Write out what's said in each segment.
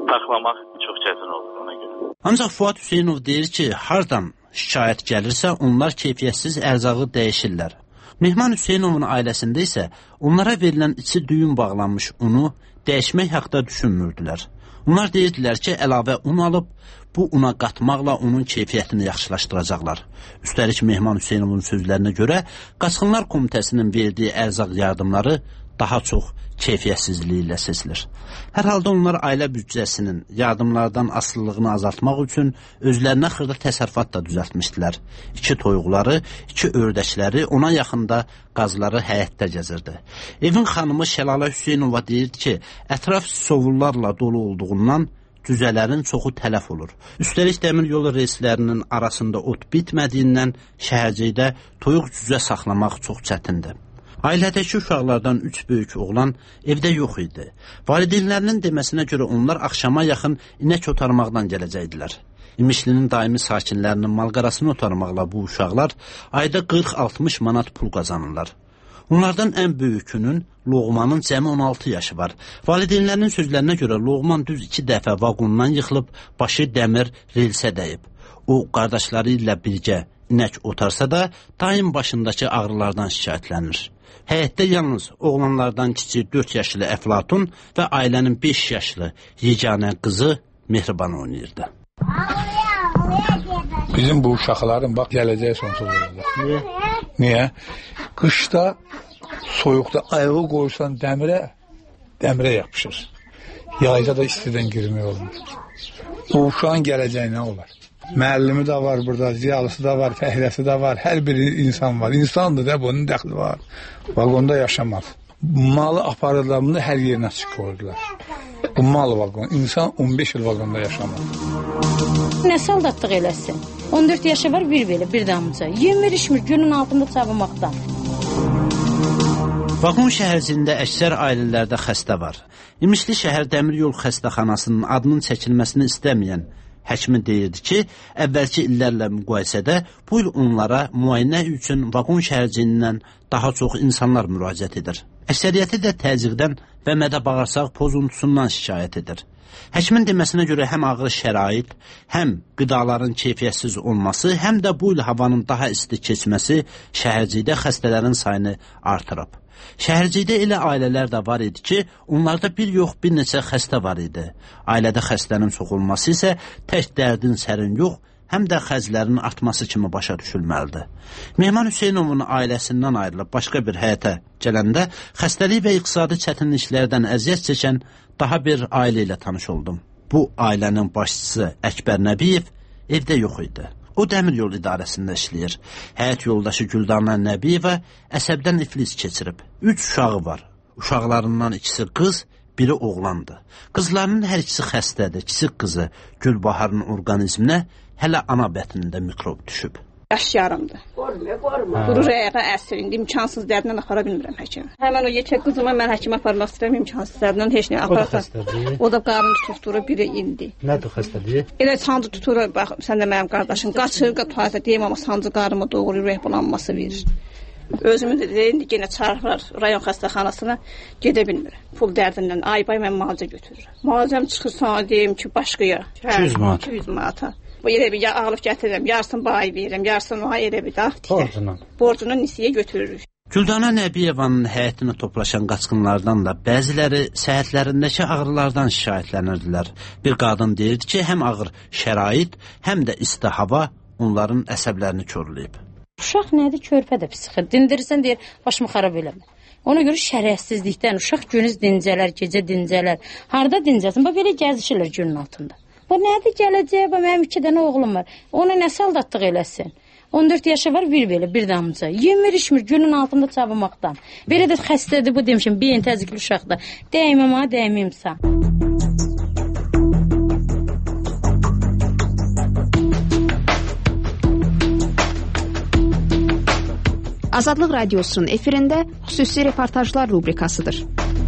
saxlamaq çox çətin olur ona görə. Ancaq Fuad Hüseynov deyir ki, hardan şikayət gəlirsə, onlar keyfiyyətsiz ərzağı dəyişirlər. Mehman Hüseynovun ailəsində isə onlara verilən içi düyün bağlanmış unu dəyişmək haqda düşünmürdülər. Onlar deyirdilər ki, əlavə un alıb, bu una qatmaqla onun keyfiyyətini yaxşılaşdıracaqlar. Üstəlik Mehman Hüseynovun sözlərinə görə, Qaçqınlar Komitəsinin verdiyi ərzaq yardımları daha çox keyfiyyətsizliyi ilə seçilir. Hər halda onlar ailə büdcəsinin yardımlardan asılılığını azaltmaq üçün özlərinə xırda təsərrüfat da düzəltmişdilər. 2 toyuqları, 2 ördəkləri, ona yaxında qazları həyətdə gəzirdi. Evin xanımı Şəlalə Hüseynova deyirdi ki, ətraf sovullarla dolu olduğundan cüzələrin çoxu tələf olur. Üstəlik dəmir yolu reyslərinin arasında ot bitmədiyindən şəhərcikdə toyuq cüzə saxlamaq çox çətindir. Ailədəki uşaqlardan 3 böyük oğlan evdə yox idi. Valideynlərinin deməsinə görə onlar axşama yaxın inək otarmaqdan gələcəkdilər. İmişlinin daimi sakinlərinin malqarasını otarmaqla bu uşaqlar ayda 40-60 manat pul qazanırlar. Onlardan ən böyükünün, Loğmanın cəmi 16 yaşı var. Valideynlərinin sözlərinə görə Loğman düz 2 dəfə vaqondan yıxılıb, başı dəmir relsə dəyib. O, qardaşları ilə birgə inək otarsa da, daim başındakı ağrılardan şikayətlənir. Həyətdə yalnız oğlanlardan kiçik 4 yaşlı Əflatun və ailənin 5 yaşlı yeganə qızı Mehriban oynayırdı. Bizim bu uşaqların bax gələcəyi sonsuz olacaq. Niyə? Qışda, soyuqda ayağı qoyursan dəmirə yapışır. Yayda da istidən girmək olmur. Bu uşağın gələcəyi nə olar? Müəllimi də var burada, ziyalısı da var, fəhləsi də var, hər bir insan var. İnsandır da, bunun dəxli var. Vaqonda yaşamaz. Malı aparırlar, bunu hər yerinə açıq qoyurdular. Bu mal vaqon, insan 15 il vaqonda yaşamaz. Nə saldatlıq eləsin? 14 yaşı var, bir belə, bir damıca. Yemir, içmir, günün altında çabımaqdan. Vaqon şəhərciyində əksər ailələrdə xəstə var. İmişli şəhər dəmir yol xəstəxanasının adının çəkilməsini istəməyən həkimi deyirdi ki, əvvəlki illərlə müqayisədə bu il onlara müayinə üçün vaqon şəhərciyindən daha çox insanlar müraciət edir. Əksəriyyəti də təzyiqdən və mədə-bağırsaq pozuntusundan şikayət edir. Həkimin deməsinə görə həm ağır şərait, həm qidaların keyfiyyətsiz olması, həm də bu il havanın daha isti keçməsi şəhərcikdə xəstələrin sayını artırıb. Şəhərcikdə elə ailələr də var idi ki, onlarda bir yox bir neçə xəstə var idi. Ailədə xəstənin çox olması isə tək dərdin sərin yox, həm də xərclərin artması kimi başa düşülməlidir. Mehman Hüseynovun ailəsindən ayrılıb başqa bir həyətə gələndə xəstəlik və iqtisadi çətinliklərdən əziyyət çəkən daha bir ailə ilə tanış oldum. Bu ailənin başçısı Əkbər Nəbiyev evdə yox idi. O dəmir yol idarəsində işləyir. Həyat yoldaşı Güldana Nəbiyevə əsəbdən iflis keçirib. 3 uşağı var. Uşaqlarından ikisi qız, biri oğlandır. Qızlarının hər ikisi xəstədir. Kiçik qızı Gülbaharın orqanizminə hələ ana bətnində mikrob düşüb. Yaş yarımdır. Qurur ayağa əsir, indi imkansız dərdinlə apara bilmirəm həkimə. Həmən o yekə qızıma mən həkimə aparmaq istəyirəm, imkansız dərdinlə heç nə aparasam. O da qarnı tutuşdurur, biri indi. Nədir xəstəliyi? Elə sancı tutur, bax, sən də mənim qardaşım, qaçır, tualətə deyim, amma sancı qarnıma doğru ürək bulanması verir. Özümün də indi yenə çağırırlar rayon xəstəxanasına, gedə bilmirəm. Pul dərdindən ay-bay mən müalicə götürürəm. Müalicəm çıxır sana deyim ki, başqaya. 200 manat. 200 manata. Bu yerə bir ağılıb gətirirəm, yarısını bay verirəm, yarısını o yerə bir dağ. Borcunu nisiyə götürürük. Güldana Nəbiyevanın həyətini toplaşan qaçqınlardan da bəziləri səhhətlərindəki ağrılardan şikayətlənirdilər. Bir qadın deyirdi ki, həm ağır şərait, həm də isti hava onların əsəblərini körləyib. Uşaq nədir? Körpə də psixir. Dindirirsən deyir, başımı xarab eləmə. Ona görə şərəfsizlikdən uşaq günüz dincələr, gecə dincələr. Harda dincəsin? Bax, belə gəzişirlər günün altında. Bu nədir gələcək? Mənim 2 dənə oğlum var. Ona nə saldatlıq eləsin? 14 yaşı var, bir belə, bir damıca. Yemir, içmir, günün altında çabımaqdan. Belə də xəstədir bu demişim, beyin təzyiqli uşaqdır. Dəyməm ha, dəyməyimsə. Azadlıq Radiosunun efirində xüsusi reportajlar rubrikasıdır.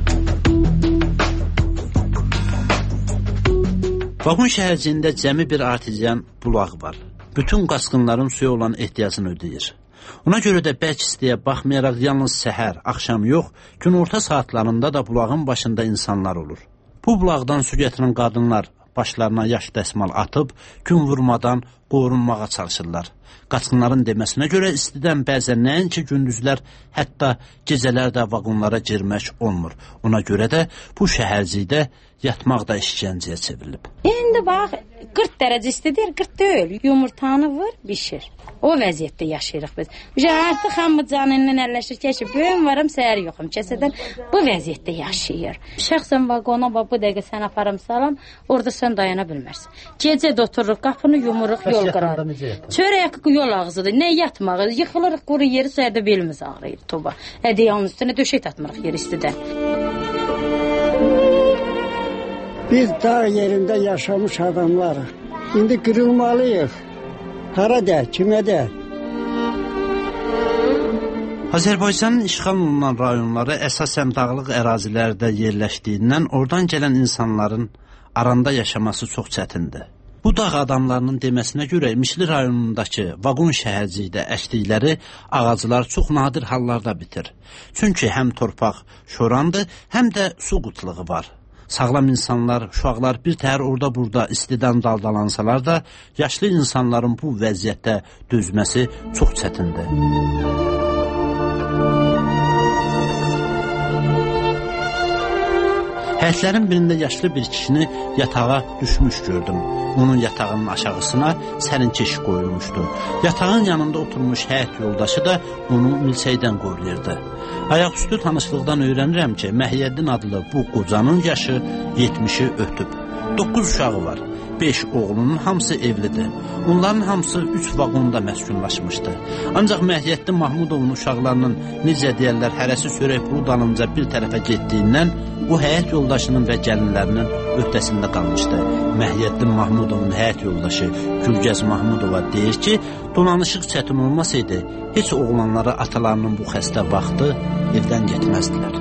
Vaqon şəhərciyində cəmi bir artezyan bulaq var. Bütün qaçqınların suya olan ehtiyacını ödəyir. Ona görə də bərk istiyə baxmayaraq yalnız səhər, axşam yox, günorta saatlarında da bulağın başında insanlar olur. Bu bulaqdan su gətirən qadınlar başlarına yaş dəsmal atıb, gün vurmadan qorunmağa çalışırlar. Qaçqınların deməsinə görə istidən bəzən nəinki gündüzlər, hətta gecələr də vaqonlara girmək olmur. Ona görə də bu şəhərcikdə yatmaq da işgəncəyə çevrilib. İndi bax, 40 dərəcə istidir, 40 deyil. Yumurtanı vur, bişir. O vəziyyətdə yaşayırıq biz. Artıq hamı canından əlləşir ki, bugün varam, səhər yoxum. Kəsədən bu vəziyyətdə yaşayır. Şəxsən vaqona bax, bu dəqiqə sən aparım salam, orada sən dayana bilmərsən. Gecə də otururuq, qapını yumuruq, yol qırarıq. Çörək yol ağzıdır, nə yatmağı, yıxılırıq quru yeri, səhərdə belimiz ağrıyır, toba. Ədiyanın üstünə döşək atmırıq yer istidən. Biz dağ yerində yaşamış adamlarıq. İndi qırılmalıyıq. Hara də, kimə də? Azərbaycanın işğal olunan rayonları əsasən dağlıq ərazilərdə yerləşdiyindən oradan gələn insanların aranda yaşaması çox çətindir. Bu dağ adamlarının deməsinə görə Mişli rayonundakı vaqon şəhərcikdə əkdikləri ağaclar çox nadir hallarda bitir. Çünki həm torpaq şorandır, həm də su qıtlığı var. Sağlam insanlar, uşaqlar bir təhər orada-burada istidən daldalansalar da, yaşlı insanların bu vəziyyətdə dözməsi çox çətindir. Həyətlərin birində yaşlı bir kişini yatağa düşmüş gördüm. Onun yatağının aşağısına sərin keşik qoyulmuşdu. Yatağın yanında oturmuş həyət yoldaşı da onu milçəkdən qoruyurdu. Ayaqüstü tanışlıqdan öyrənirəm ki, Məhiyyəddin adlı bu qocanın yaşı 70'i ötüb. 9 uşağı var. 5 oğlunun hamısı evlidir. Onların hamısı 3 vaqonda məskunlaşmışdı. Ancaq Məhiyyəddin Mahmudovun uşaqlarının necə deyərlər, hərəsi çörək pulu dalınca bir tərəfə getdiyindən o həyət yoldaşının və gəlinlərinin öhdəsində qalmışdı. Məhiyyəddin Mahmudovun həyət yoldaşı Gülgəz Mahmudova deyir ki, dolanışıq çətin olmasaydı, heç oğlanları atalarının bu xəstə vaxtı evdən getməzdilər.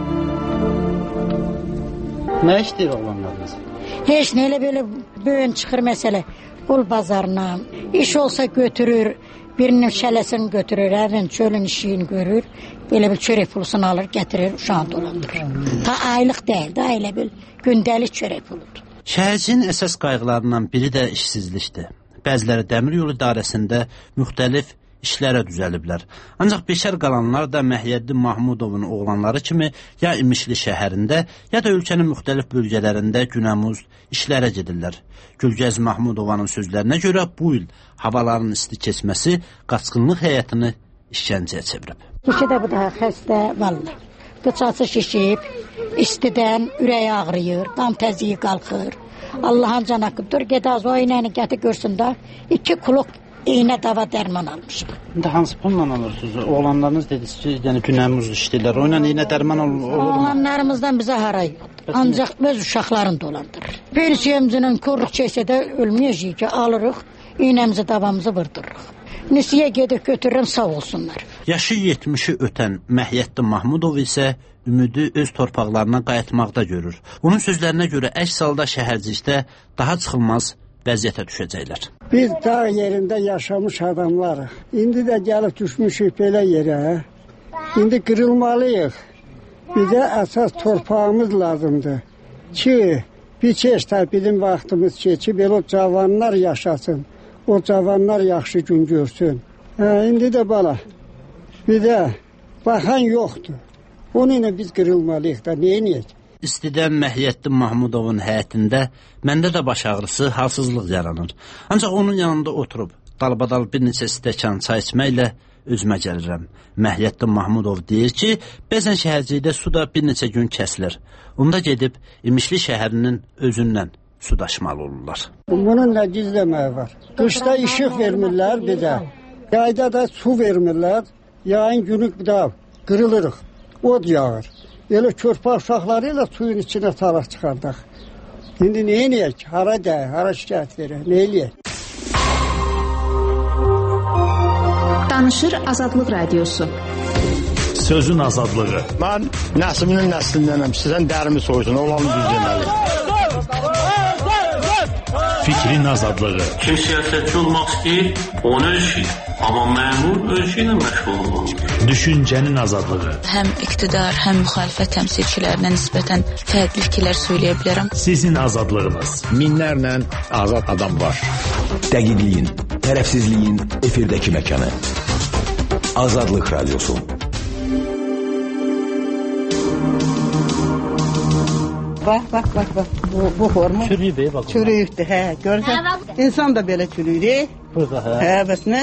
Nə işləyir oğlanlarınız? Heç nə elə belə böyün çıxır məsələ. Qul bazarına, iş olsa götürür, birinin şələsini götürür, ərin çölün işini görür, belə bir çörək pulusunu alır, gətirir, uşağını dolandırır. Ta aylıq deyil, da elə bil gündəlik çörək puludur. Şəhərcinin əsas qayğılarından biri də işsizlikdir. Bəziləri dəmir yolu idarəsində müxtəlif işlərə düzəliblər. Ancaq beşər qalanlar da Məhiyyəddin Mahmudovun oğlanları kimi ya İmişli şəhərində, ya da ölkənin müxtəlif bölgələrində günəmuz işlərə gedirlər. Gülgəz Mahmudovanın sözlərinə görə bu il havaların isti keçməsi qaçqınlıq həyatını işgəncəyə çevirib. Kişi də bu da xəstə, vallahi. Qıçası şişib, istidən ürəyi ağrıyır, qan təziyi qalxır. Allah'ın can hakkıdır. Gedaz o iğnəni gətir görsün də 2 kuluk iğne dava dərman almışım. İndi hansı pulla alırsınız? Oğlanlarınız dediniz ki, yəni günəmuz işləyirlər. O ilə iğne dərman olur mu? Oğlanlarımızdan bizə haray yoxdur. Ancaq öz uşaqlarını dolandırır. Pensiyamızın kurluq çəksə də ölməyəcəyik ki, alırıq, iğnəmizi davamızı vırdırırıq. Nisiyə gedib götürürəm, sağ olsunlar. Yaşı 70'i ötən Məhiyyəddin Mahmudov isə ümidi öz torpaqlarına qayıtmaqda görür. Onun sözlərinə görə əks halda şəhərcikdə daha çıxılmaz vəziyyətə düşəcəklər. Biz dağ yerində yaşamış adamlarıq. İndi də gəlib düşmüşük belə yerə. İndi qırılmalıyıq. Bizə əsas torpağımız lazımdır ki, bir keçdə bizim vaxtımız keçib, elə o cavanlar yaşasın. O cavanlar yaxşı gün görsün. İndi də bala, bizə baxan yoxdur. Onunla biz qırılmalıyıq da, neyiniyək? İstidən Məhiyyəddin Mahmudovun həyətində məndə də baş ağrısı, halsızlıq yaranır. Ancaq onun yanında oturub, dalbadal bir neçə stəkan çay içməklə özümə gəlirəm. Məhiyyəddin Mahmudov deyir ki, bəzən şəhərcikdə su da bir neçə gün kəsilir. Onda gedib İmişli şəhərinin özündən su daşımalı olurlar. Bunun da gizləməyi var. Qışda işıq vermirlər bizə. Yayda da su vermirlər. Yayın günü da qırılırıq. Od yağır. Elə körpə uşaqları ilə suyun içinə salaq çıxardaq. İndi nə eləyək? Hara dəy, hara şikayət verək, nə eləyək? Danışır Azadlıq Radiosu. Sözün azadlığı. Mən nəslinin nəslindənəm. Sizdən dərimi soysun, olanı düz deməli. Fikrin azadlığı. Kim siyasətçi olmaq istəyir, onu öz işi. Amma məmur öz işi ilə məşğul olmalıdır. Düşüncənin azadlığı. Həm iqtidar, həm müxalifət təmsilçilərinə nisbətən fərqli fikirlər söyləyə bilərəm. Sizin azadlığınız. Minlərlə azad adam var. Dəqiqliyin, tərəfsizliyin efirdəki məkanı. Azadlıq Radyosu. Bak. Bu hormon. Çürüyü bey bak. Çürüyüktü he. Görsen insan da böyle çürüyür. Burada he. He bəs nə?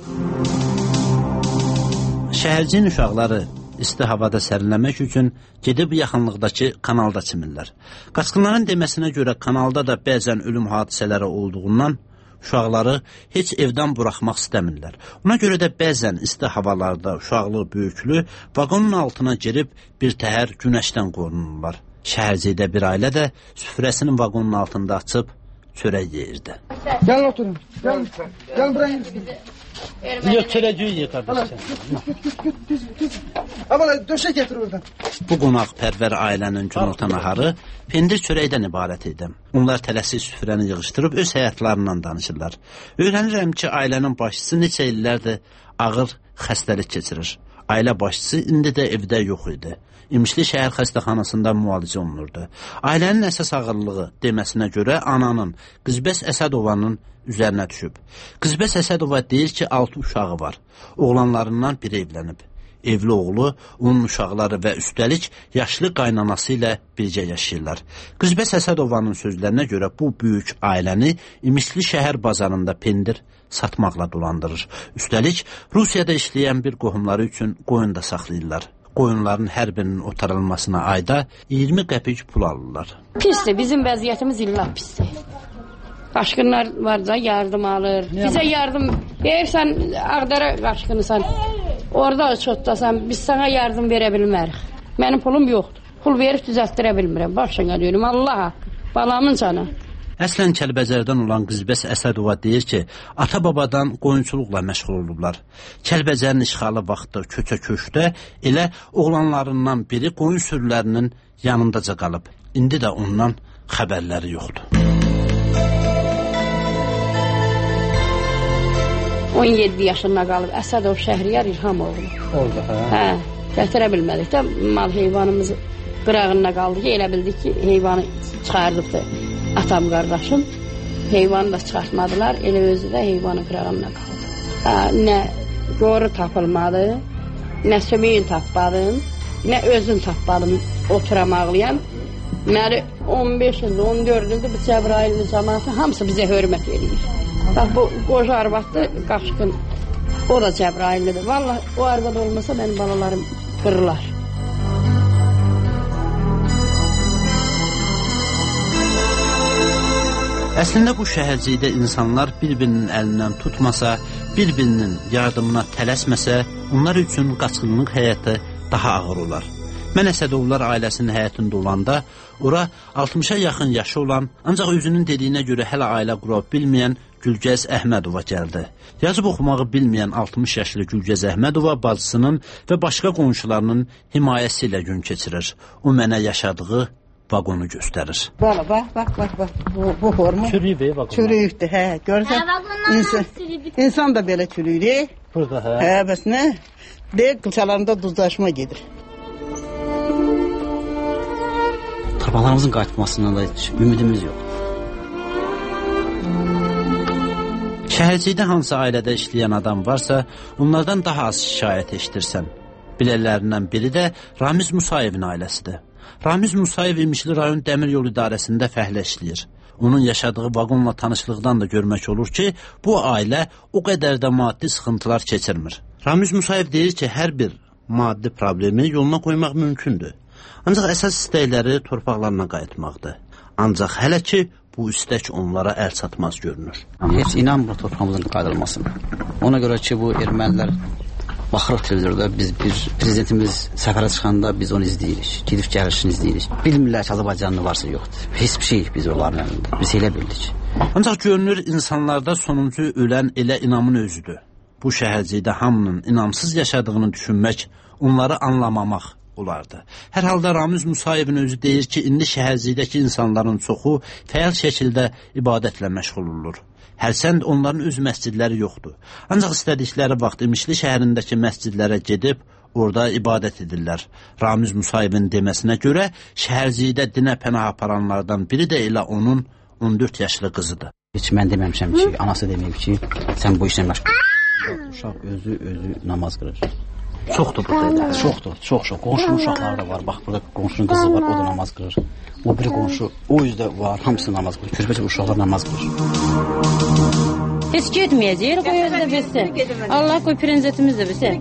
Şəhərcinin uşaqları isti havada sərinləmək üçün gedib yaxınlıqdakı kanalda çimirlər. Qaçqınların deməsinə görə kanalda da bəzən ölüm hadisələri olduğundan uşaqları heç evdən buraxmaq istəmirlər. Ona görə də bəzən isti havalarda uşaqlı, böyüklü vaqonun altına girib bir təhər günəşdən qorunurlar. Şəhərcidə bir ailə də süfrəsinin vaqonun altında açıb çörək yeyirdi. Gel oturun. Gel buraya. Yok çörəciyi ye kardeşim. Ama döşek getir oradan. Bu qonaqpərvər ailənin günorta naharı pendir çörəkdən ibarət idi. Onlar tələsik süfrəni yığışdırıb öz həyatlarından danışırlar. Öyrənirəm ki, ailənin başçısı neçə illərdir ağır xəstəlik keçirir. Ailə başçısı indi də evdə yox idi. İmişli şəhər xəstəxanasında müalicə olunurdu. Ailənin əsas ağırlığı deməsinə görə ananın, Qızbəs Əsədovanın üzərinə düşüb. Qızbəs Əsədova deyir ki, 6 uşağı var. Oğlanlarından biri evlənib. Evli oğlu, onun uşaqları və üstəlik yaşlı qaynanası ilə bircə yaşayırlar. Qızbəs Əsədovanın sözlərinə görə bu böyük ailəni İmişli şəhər bazarında pendir satmaqla dolandırır. Üstəlik, Rusiyada işləyən bir qohumları üçün qoyun da saxlayırlar. Qoyunların hər birinin otarılmasına ayda 20 qəpik pul alırlar. Pisdir, bizim vəziyyətimiz illa pisdir. Qaçqınlar varca yardım alır. Bizə yardım, sən Ağdara qaçqınısan, orada çotdasan, biz sana yardım verə bilmərik. Mənim pulum yoxdur. Pul verib düzəltdirə bilmirəm. Başına deyirəm, Allaha, balamın canı. Əslən Kəlbəcərdən olan Qızbəs Əsədova deyir ki, ata-babadan qoyunçuluqla məşğul olublar. Kəlbəcərin işğalı vaxtı köçə-köşdə elə oğlanlarından biri qoyun sürülərinin yanındaca qalıb. İndi də ondan xəbərləri yoxdur. 17 yaşında qalıb Əsədov Şəhriyar İlhamoğlu. Orada hə, gətirə bilmədik də mal heyvanımız qırağında qaldı ki, elə bildik ki, heyvanı çıxardıbdı. Atam qardaşım heyvanı da çıxartmadılar, elə özü də heyvanın qırağında qaldı. Nə qoru tapılmadı, nə sümüyün tapmadım, nə özüm tapmadım oturam ağlayan. Məni 15 ildə, 14 ildə bu Cəbrayilin cəmaatı hamısı bizə hörmət edir. Bax, bu qoca arvadlı qaçqın, o da Cəbrayillidir. Vallahi o arvad olmasa mənim balalarım qırırlar. Əslində bu şəhərcikdə insanlar bir-birinin əlindən tutmasa, bir-birinin yardımına tələsməsə, onlar üçün qaçqınlıq həyatı daha ağır olar. Mən Əsədovlar ailəsinin həyatında olanda, ora 60-a yaxın yaşı olan, ancaq özünün dediyinə görə hələ ailə qura bilməyən Gülgəz Əhmədova gəldi. Yazıb oxumağı bilməyən 60 yaşlı Gülgəz Əhmədova bacısının və başqa qonşularının himayəsi ilə gün keçirir. O mənə yaşadığı vaqonu göstərir. Bax. Bu hormon. Çürüyü bey bak. Çürüyüktü he. Görsən insan da belə çürüyür. Burada he. He bəs nə? Deyək qılçalarında duzlaşma gedir. Torbalarımızın qayıtmasından da heç ümidimiz yox. Şəhərcikdə hansı ailədə işləyən adam varsa, onlardan daha az şikayət eşidirsən. Bilələrindən biri də Ramiz Musayevin ailəsidir. Ramiz Musayev İmişli rayon dəmir yolu idarəsində fəhlə işləyir. Onun yaşadığı vaqonla tanışlıqdan da görmək olur ki, bu ailə o qədər də maddi sıxıntılar keçirmir. Ramiz Musayev deyir ki, hər bir maddi problemi yoluna qoymaq mümkündür. Ancaq əsas istəkləri torpaqlarına qayıtmaqdır. Ancaq hələ ki, bu istək onlara əl çatmaz görünür. Heç inanmır torpağımızın qayıdılmasına. Ona görə ki, bu ermənilər baxırıq televizorda, biz bir prezidentimiz səfərə çıxanda biz onu izləyirik, gedib gəlişini izləyirik. Bilmirlər ki, Azərbaycanlı varsa yoxdur. Heç bir şey biz onların əlində. Biz elə bildik. Ancaq görünür, insanlarda sonuncu ölən elə inamın özüdür. Bu şəhərcikdə hamının inamsız yaşadığını düşünmək, onları anlamamaq olardı. Hər halda Ramiz Musayevin özü deyir ki, indi şəhərcikdəki insanların çoxu fəal şəkildə ibadətlə məşğul olur. Hərçənd onların öz məscidləri yoxdur. Ancaq istədikləri vaxt İmişli şəhərindəki məscidlərə gedib, orada ibadət edirlər. Ramiz Musayevin deməsinə görə, şəhərcikdə dinə pənah aparanlardan biri də elə onun 14 yaşlı qızıdır. Heç mən deməmişəm ki, anası deməyib ki, sən bu işlə məşğul. Uşaq özü namaz qırır. Çoxdur burada. Çoxdur, çox. Qonşunun uşaqları da var. Bax, burada qonşunun qızı var, o da namaz qırır. O biri qonşu, o yüzdə var, hamısı namaz qırır. Körpəcə uşaqlar namaz qırır. Heç getməyəcək, qoy özü də bilsin. Allah qoy prinsətimiz də bilsin.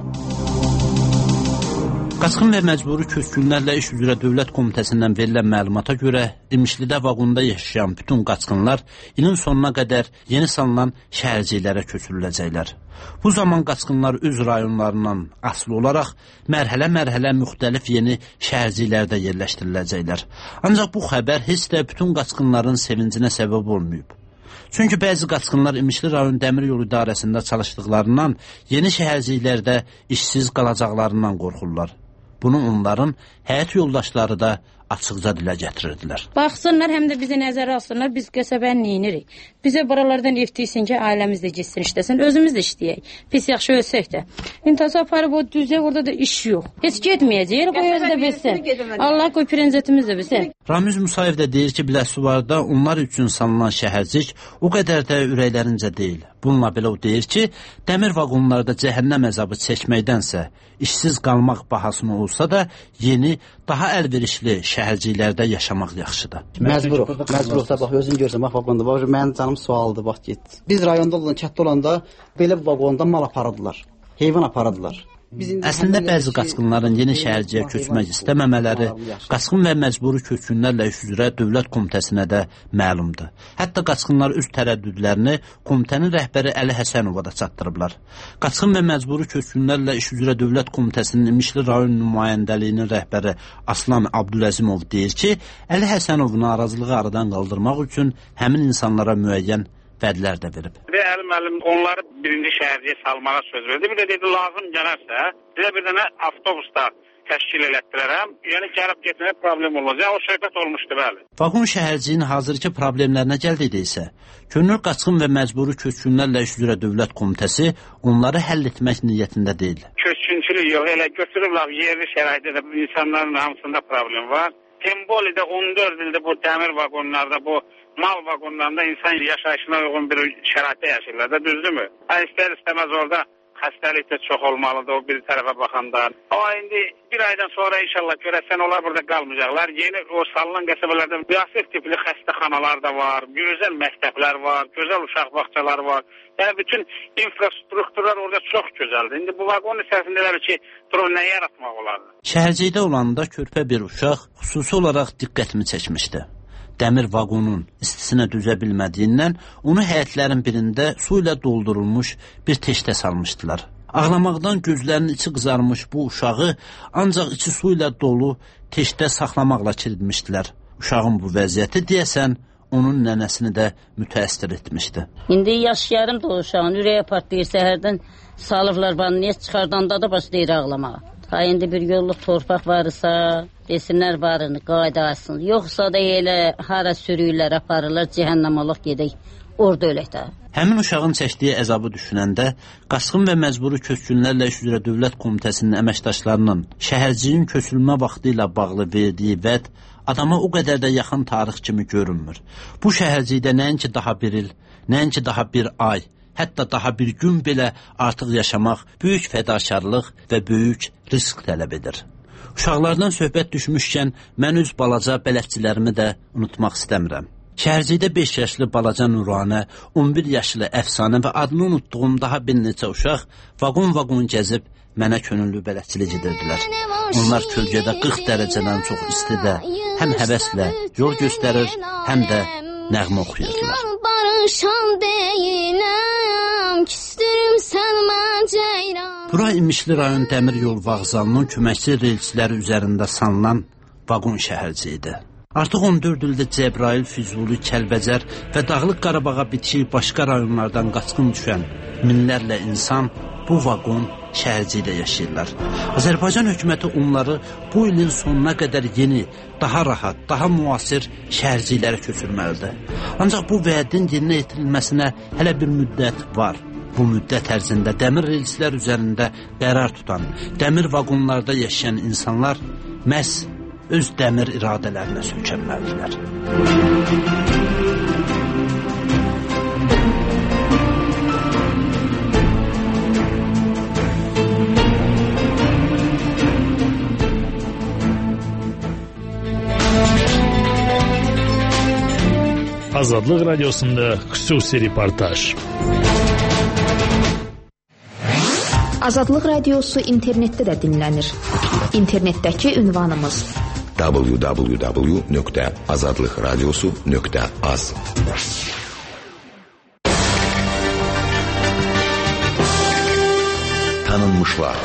Qaçqın və məcburi köçkünlərlə iş üzrə Dövlət Komitəsindən verilən məlumata görə İmişlidə vaqonda yaşayan bütün qaçqınlar ilin sonuna qədər yeni salınan şəhərciklərə köçürüləcəklər. Bu zaman qaçqınlar öz rayonlarından asılı olaraq mərhələ-mərhələ müxtəlif yeni şəhərciklərdə yerləşdiriləcəklər. Ancaq bu xəbər heç də bütün qaçqınların sevincinə səbəb olmayıb. Çünki bəzi qaçqınlar İmişli rayon dəmir yolu idarəsində çalışdıqlarından yeni şəhərciklərdə işsiz qalacaqlarından qorxurlar. Bunu onların həyat yoldaşları da açıqca dilə gətirirdilər. Baxsınlar, həm də bizi nəzərə alsınlar, biz qəsəbəni neyinirik? Bizə buralardan eftiysin ki, ailəmiz də gitsin işləsin, özümüz də işləyək. Pis yaxşı ölsək də. İntasa aparıb o düzə, orada da iş yox. Heç getməyəcək, qoy özü də bilsin. Allah qoy prinsətimiz də bilsin. Ramiz Musayev də deyir ki, Biləsuvarda onlar üçün salınan şəhərcik o qədər də ürəklərincə deyil. Bununla belə o deyir ki, dəmir vaqonlarda cəhənnəm əzabı çəkməkdənsə, işsiz qalmaq bahasına olsa da, yeni, daha əlverişli şəhərciklərdə yaşamaq yaxşıdır. Məcburuq da, bax, özün görsən, bax, vaqonda, bax, mənim canım sualdır, bax, get. Biz rayonda olan, kətdə olanda belə vaqonda mal aparırdılar, heyvan aparırdılar. Əslində bəzi qaçqınların yeni şəhərciyə köçmək istəməmələri qaçqın və məcburi köçkünlərlə iş üzrə Dövlət Komitəsinə də məlumdur. Hətta qaçqınlar öz tərəddüdlərini komitənin rəhbəri Əli Həsənova da çatdırıblar. Qaçqın və məcburi köçkünlərlə iş üzrə Dövlət Komitəsinin İmişli rayon nümayəndəliyinin rəhbəri Aslan Abdüləzimov deyir ki, Əli Həsənov narazılığı aradan qaldırmaq üçün həmin insanlara müəyyən vədlər də verib. Əli müəllim onları birinci şəhərciyə salmağa söz verdi. Bir də dedi, lazım gələrsə, bizə bir dənə avtobusda təşkil elətdirərəm. Yəni, gəlib getməyə problem olacaq. O söhbət olmuşdu, bəli. Vaqon şəhərciyin hazırki problemlərinə gəldikdə isə, könül qaçqın və məcburi köçkünlərlə iş üzrə Dövlət Komitəsi onları həll etmək niyyətində deyil. Köçkünçülük yox, elə götürürlər yerli şəraitdə də insanların hamısında problem var. Tembolidə 14 ildir bu dəmir vaqonlarda, bu mal vaqonlarında insan yaşayışına uyğun bir şəraitdə yaşayırlar da, düzdürmü? İstər-istəməz orada xəstəlik də çox olmalıdır o bir tərəfə baxanda. Amma indi bir aydan sonra inşallah görəsən onlar burada qalmayacaqlar. Yeni o salınan qəsəbələrdə müasir tipli xəstəxanalar da var, gözəl məktəblər var, gözəl uşaq bağçaları var. Yəni bütün infrastrukturlar orada çox gözəldir. İndi bu vaqon içərisindələr ki, durub nə yaratmaq olardı? Şəhərcikdə olanda körpə bir uşaq xüsusi olaraq diqqətimi çəkmişdi. Dəmir vaqonun istisinə düzə bilmədiyindən onu həyətlərin birində su ilə doldurulmuş bir teşdə salmışdılar. Ağlamaqdan gözlərinin içi qızarmış bu uşağı ancaq içi su ilə dolu teşdə saxlamaqla kilitmişdilər. Uşağın bu vəziyyəti deyəsən onun nənəsini də mütəəssir etmişdi. İndi yaşayarım da o uşağın ürəyə partlayır səhərdən salıblar bana çıxardanda da başlayır ağlamağa. Ha indi bir yolluk torpaq varsa desinlər varını qaydasın. Yoxsa da elə hara sürüyürlər aparırlar cəhənnəmalıq gedək orada ölək də. Həmin uşağın çəkdiyi əzabı düşünəndə qaçqın və məcburi köçkünlərlə iş üzrə Dövlət Komitəsinin əməkdaşlarının şəhərciyin köçürülmə vaxtı ilə bağlı verdiyi vəd adama o qədər də yaxın tarix kimi görünmür. Bu şəhərcikdə nəinki daha bir il, nəinki daha bir ay, hətta daha bir gün belə artıq yaşamaq böyük fədakarlıq və böyük risk tələb edir. Uşaqlardan söhbət düşmüşkən mən öz balaca bələdçilərimi də unutmaq istəmirəm. Şəhərcikdə 5 yaşlı balaca Nuranə, 11 yaşlı Əfsanə və adını unutduğum daha bir neçə uşaq vaqon-vaqon gəzib mənə könüllü bələdçilik edirdilər. Onlar kölgədə 40 dərəcədən çox istidə həm həvəslə yol göstərir, həm də nəğmə oxuyurdular. Bura İmişli rayon dəmir yol vağzalının köməkçi reysləri üzərində sanılan vaqon şəhərciyidir. Artıq 14 ildir Cəbrayıl, Füzuli, Kəlbəcər və Dağlıq Qarabağa bitişik başqa rayonlardan qaçqın düşən minlərlə insan bu vaqon şəhərci ilə yaşayırlar. Azərbaycan hökuməti onları bu ilin sonuna qədər yeni, daha rahat, daha müasir şəhərcilərə köçürməlidir. Ancaq bu vədin yerinə yetirilməsinə hələ bir müddət var. Bu müddət ərzində dəmir relslər üzərində qərar tutan, dəmir vaqonlarda yaşayan insanlar məhz öz dəmir iradələrinə söykənməlidirlər. Azadlıq Radiosunda xüsusi reportaj. Azadlıq Radiosu internetdə də dinlənir. İnternetdəki ünvanımız www.azadlıqradiosu.az. Tanınmışlar.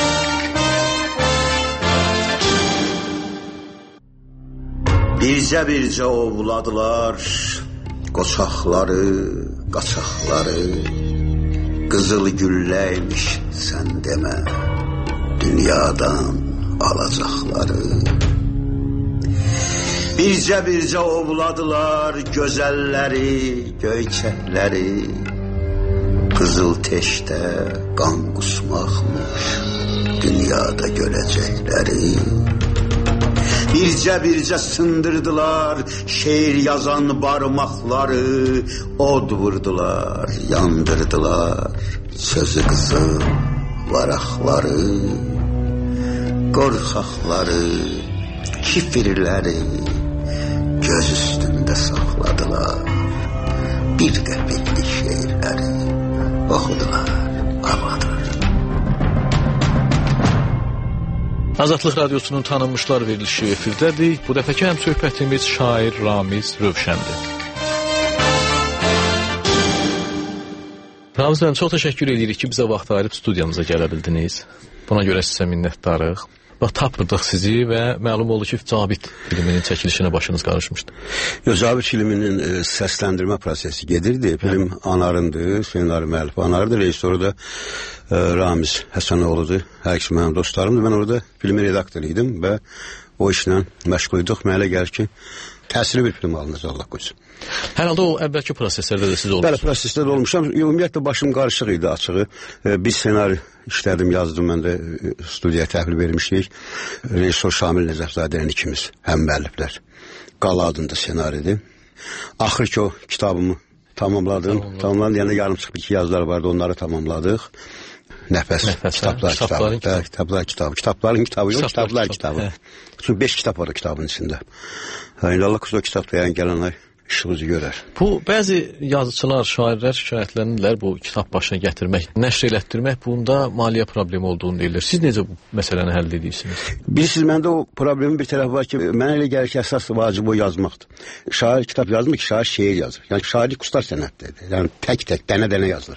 Bircə ovladılar qoçaqları, qaçaqları. Qızıl gülləymiş sən demə, dünyadan alacaqları. Bircə ovladılar gözəlləri, göyçəkləri. Qızıl teşdə qan qusmaqmış, dünyada görəcəkləri. Bircə sındırdılar şeir yazan barmaqları, od vurdular, yandırdılar sözü qızıl varaqları, qorxaqları, kifirləri göz üstündə saxladılar, bir qəpiklik şeirləri oxudular, ağladılar. Azadlıq Radiosunun tanınmışlar verilişi efirdədir. Bu dəfəki həm söhbətimiz şair Ramiz Rövşəndir. Ramiz müəllim, çox təşəkkür edirik ki, bizə vaxt ayırıb studiyamıza gələ bildiniz. Buna görə sizə minnətdarıq. Tapırdıq sizi və məlum oldu ki, Cabit filminin çəkilişinə başınız qarışmışdı. Cabit filminin səsləndirmə prosesi gedirdi. Film Anarındır, ssenari müəllifi Anardır, rejissoru da Ramiz Həsənoğludur. Hər ikisi mənim dostlarımdır. Mən orada filmin redaktoru idim və o işlə məşğul idik. Mənə elə gəlir ki, təsirli bir film alınacaq, Allah qoysun. Hər halda o əvvəlki proseslərdə də siz olmuşsunuz. Bəli, prosesdə də olmuşam. Ümumiyyətlə başım qarışıq idi, açığı. Bir ssenari işlədim, yazdım, mən də studiyaya təhvil vermişdik. Rejissor Şamil Nəcəfzadənin ikimiz, həm müəlliflər. Qala adında ssenaridir. Axır ki, o kitabımı tamamladım. Yəni yarımçıq bir iki yazılar vardı, onları tamamladıq. Nəfəs, kitabların kitabı yox, kitablar kitabı. Çünki 5 kitab var o kitabın içində. Allah qüsur o kitabda yəni gələn ay işığızı görər. Bu, bəzi yazıçılar, şairlər şikayətlənirlər bu kitab başına gətirmək, nəşr elətdirmək, bunda maliyyə problemi olduğunu deyirlər. Siz necə bu məsələni həll edirsiniz? Bilirsiniz, məndə o problemin bir tərəfi var ki, mənə elə gəlir ki, əsas vacib o yazmaqdır. Şair kitab yazmır ki, şair şeir yazır. Yəni şairlik qustar sənətdir. Yəni tək, dənə yazılır.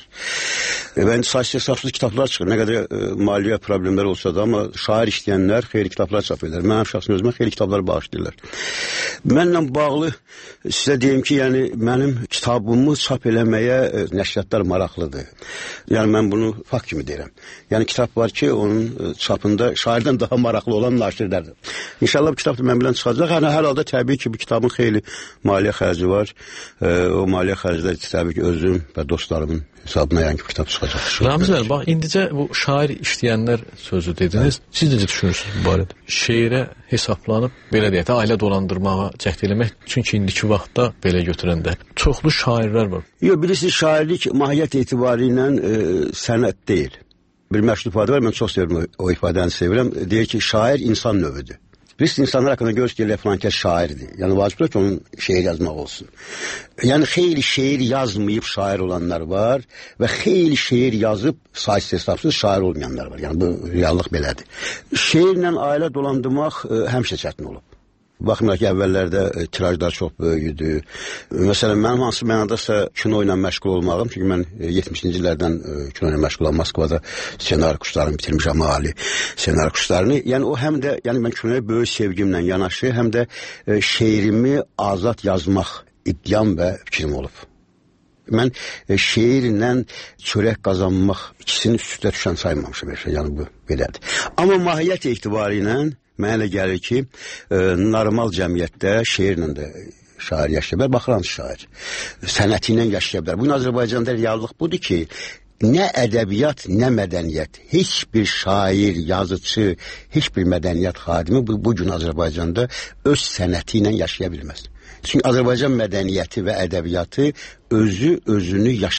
Və saysız hesabsız kitablar çıxır. Nə qədər maliyyə problemləri olsa da, amma şair işləyənlər xeyli kitablar çap edir. Mənim şəxsən özümə xeyli kitablar bağışlayırlar. Mənlə bağlı sizə deyim ki, yəni mənim kitabımı çap eləməyə nəşriyyatlar maraqlıdır. Yəni mən bunu fakt kimi deyirəm. Yəni kitab var ki, onun çapında şairdən daha maraqlı olan naşirlərdir. İnşallah bu kitab da mən bilən çıxacaq. Yəni hər halda təbii ki, bu kitabın xeyli maliyyə xərci var. O maliyyə xərcləri təbii ki, özüm və dostlarımın hesabına yəni ki, bu kitab çıxacaq. Ramiz bəy, bax, indicə bu şair işləyənlər sözü dediniz. Siz necə düşünürsünüz bu barədə? Şeirə hesablanıb, belə deyək də, ailə dolandırmağa cəhd eləmək, çünki indiki vaxtda belə götürəndə çoxlu şairlər var. Yox, bilirsiniz, şairlik mahiyyət etibari ilə sənət deyil. Bir məşhur ifadə var, mən çox sevirəm o ifadəni sevirəm. Deyir ki, şair insan növüdür. Biz insanlar haqqında görürüz ki, filan kəs şairdir. Yəni vacibdir ki, onun şeir yazmaq olsun. Yəni xeyli şeir yazmayıb şair olanlar var və xeyli şeir yazıb saysız hesabsız şair olmayanlar var. Yəni bu reallıq belədir. Şeirlə ailə dolandırmaq həmişə çətin olub. Baxmayaraq ki, əvvəllərdə tirajlar çox böyük idi. Məsələn, mənim hansı mənadasa kino ilə məşğul olmağım, çünki mən 70-ci illərdən kino ilə məşğul olmam, Moskvada ssenari kurslarını bitirmişəm, ali ssenari kurslarını. Yəni o həm də, yəni mən kinoya böyük sevgimlə yanaşı, həm də şeirimi azad yazmaq iddiam və fikrim olub. Mən şeirlə çörək qazanmaq ikisini üst-üstə düşən saymamışım. Yəni bu belədir. Amma mahiyyət etibarı ilə mənə elə gəlir ki, normal cəmiyyətdə şeirlə də şair yaşaya bilər, baxıran şair. Sənəti ilə yaşaya bilər. Bugün Azərbaycanda reallıq budur ki, nə ədəbiyyat, nə mədəniyyət, heç bir şair, yazıcı, heç bir mədəniyyət xadimi bugün Azərbaycanda öz sənəti ilə yaşaya bilməz. Çünki Azərbaycan mədəniyyəti və ədəbiyyatı özünü yaşaya